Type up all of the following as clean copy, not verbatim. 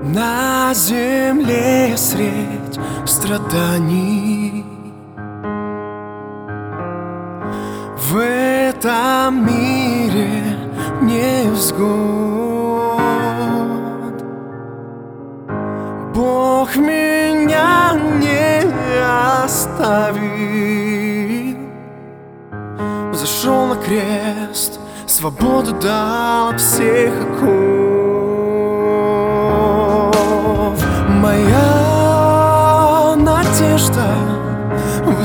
На земле средь страданий, в этом мире невзгод, Бог меня не оставил. Зашел на крест, свободу дал от всех оков. Моя надежда в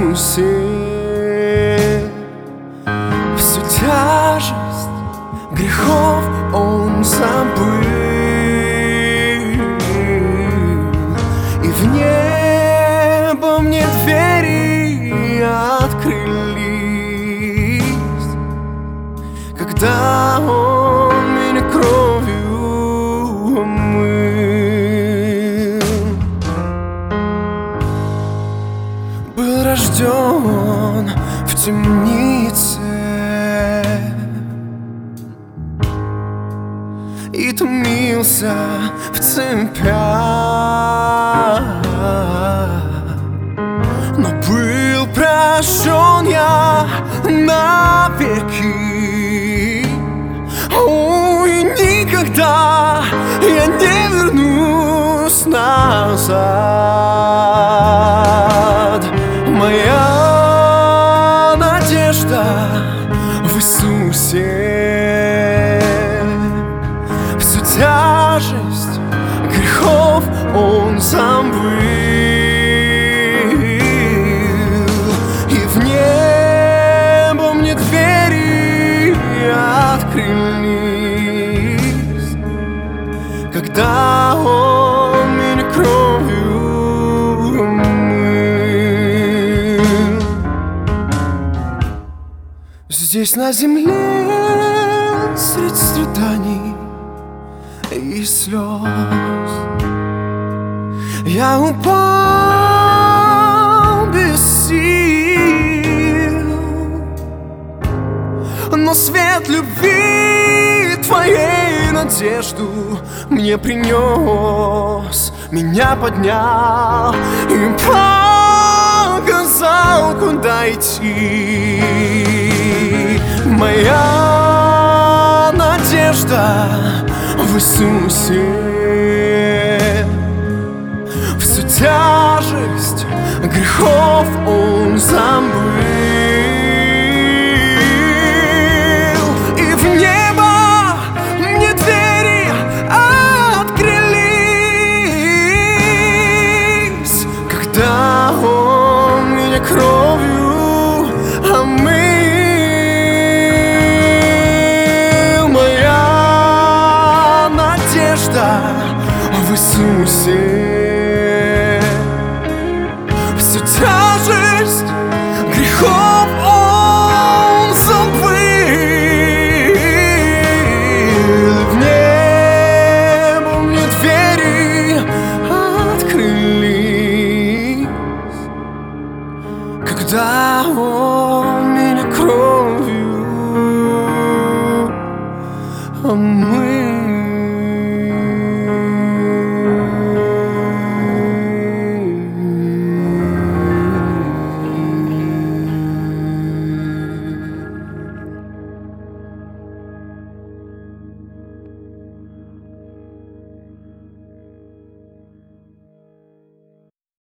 Иисусе, всю тяжесть грехов Он забыл, и в небо мне двери открылись, когда Он меня кровью омыл. Был рожден в темнице и томился в цепях, но был прощен я навеки. Ой, никогда я не вернусь назад. Моя надежда в Иисусе, всю тяжесть грехов Он забыл, и в небо мне двери открылись, когда Он меня кровью омыл. Здесь на земле средь страданий и слез я упал без сил, но свет любви Твоей надежду мне принес, меня поднял и показал, куда идти. Моя надежда в Иисусе, всю тяжесть грехов Он забыл, и в небо мне двери открылись, когда Он меня кровью омыл. Моя надежда в Иисусе,